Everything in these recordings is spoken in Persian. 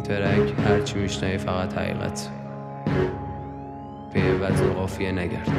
ترک هرچی میشنوی فقط حقیقت، به وزن قافیه نگرد.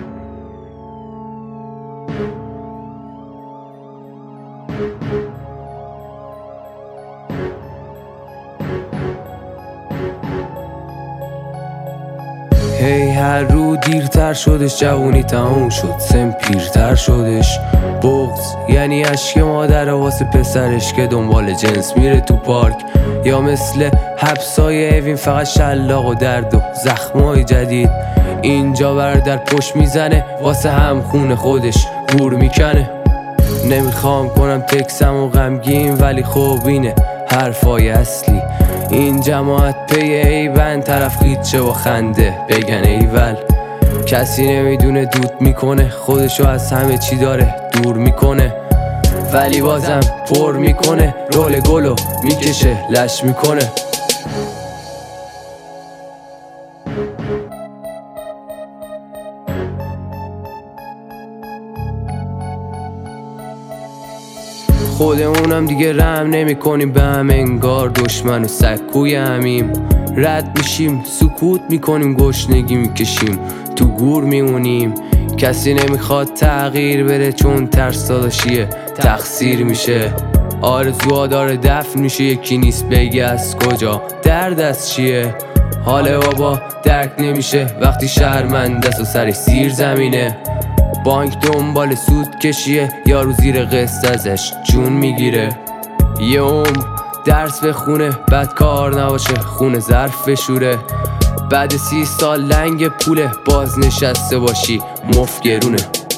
هی هر رو دیرتر شدش، جوونی تموم شد، سن پیرتر شدش. بغض یعنی عشق مادر واسه پسرش که دنبال جنس میره تو پارک، یا مثل حبسای اوین فقط شلاق و درد و زخمای جدید. اینجا در پشت میزنه واسه هم خون خودش گور میکنه. نمیخوام کنم تکسم و غمگین، ولی خب اینه حرفای اصلی. این جماعت پی ایون، طرف خیچه و خنده بگن ایول. کسی نمیدونه دود میکنه، خودشو از همه چی داره دور میکنه، ولی بازم پر میکنه. رول گلو میکشه لش میکنه. خودمونم دیگه رحم نمی کنیم به هم، انگار دشمن و سکوی همیم. رد میشیم سکوت میکنیم، گشنگی میکشیم تو گور میمونیم. کسی نمیخواد تغییر بده چون ترس داداشیه تقصیر میشه. آرزوها داره دفن میشه، یکی نیست بگه از کجا درد از چیه. حال بابا درک نمیشه وقتی شرمنده و سرش زیر زمینه. بانک دنبال سود کشیه، یارو زیر قسط ازش جون میگیره. یه عمر درس بخونه بعد کار نباشه خونه ظرف بشوره. بعد 30 سال لنگ پوله، باز نشسته باشی مفت گرونه.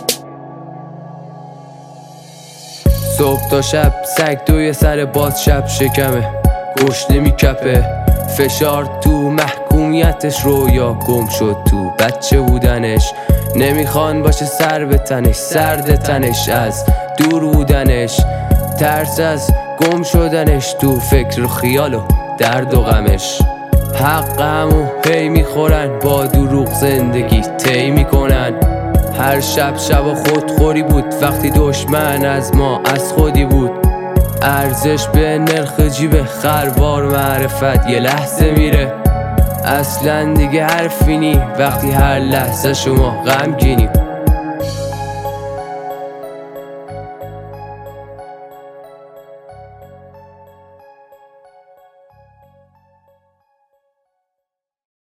صبح تا شب سگ دوی سر باز شب شکمه، گشنه میکپه. فشار تو محکومیتش، رویا گم شد تو بچه بودنش. نمیخوان باشه سر به تنش، سرد تنش از دور بودنش. ترس از گم شدنش تو فکر و خیال و درد و غمش. حق همو هی میخورن، با دروغ زندگی طی میکنن. هر شب و خودخوری بود وقتی دشمن از ما از خودی بود. ارزش به نرخ جیب خروار معرفت یه لحظه میره. اصلا دیگه حرفی نی وقتی هر لحظه شما غمگینیم.